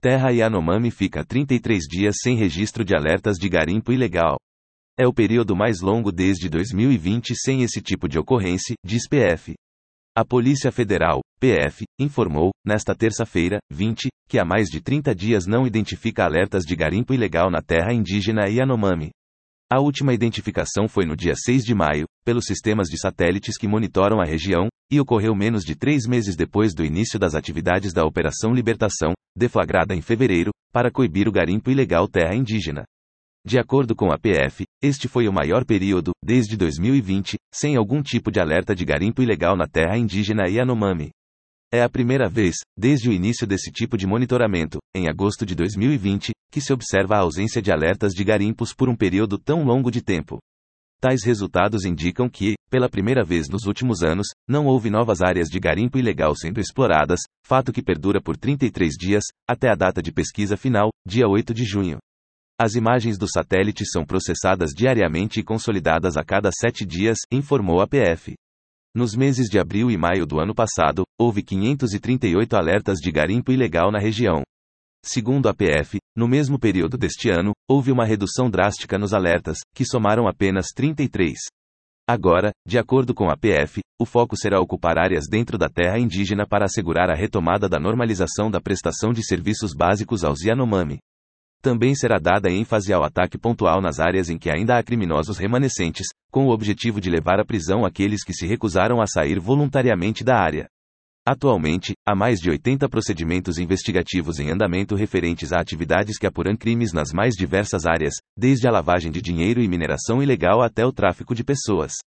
Terra Yanomami fica 33 dias sem registro de alertas de garimpo ilegal. É o período mais longo desde 2020 sem esse tipo de ocorrência, diz PF. A Polícia Federal, PF, informou, nesta terça-feira, 20, que há mais de 30 dias não identifica alertas de garimpo ilegal na terra indígena Yanomami. A última identificação foi no dia 6 de maio, pelos sistemas de satélites que monitoram a região, e ocorreu menos de 3 meses depois do início das atividades da Operação Libertação, deflagrada em fevereiro, para coibir o garimpo ilegal terra indígena. De acordo com a PF, este foi o maior período, desde 2020, sem algum tipo de alerta de garimpo ilegal na terra indígena Yanomami. É a primeira vez, desde o início desse tipo de monitoramento, em agosto de 2020, que se observa a ausência de alertas de garimpos por um período tão longo de tempo. Tais resultados indicam que, pela primeira vez nos últimos anos, não houve novas áreas de garimpo ilegal sendo exploradas, fato que perdura por 33 dias, até a data de pesquisa final, dia 8 de junho. As imagens do satélite são processadas diariamente e consolidadas a cada 7 dias, informou a PF. Nos meses de abril e maio do ano passado, houve 538 alertas de garimpo ilegal na região. Segundo a PF, no mesmo período deste ano, houve uma redução drástica nos alertas, que somaram apenas 33. Agora, de acordo com a PF, o foco será ocupar áreas dentro da terra indígena para assegurar a retomada da normalização da prestação de serviços básicos aos Yanomami. Também será dada ênfase ao ataque pontual nas áreas em que ainda há criminosos remanescentes, com o objetivo de levar à prisão aqueles que se recusaram a sair voluntariamente da área. Atualmente, há mais de 80 procedimentos investigativos em andamento referentes a atividades que apuram crimes nas mais diversas áreas, desde a lavagem de dinheiro e mineração ilegal até o tráfico de pessoas.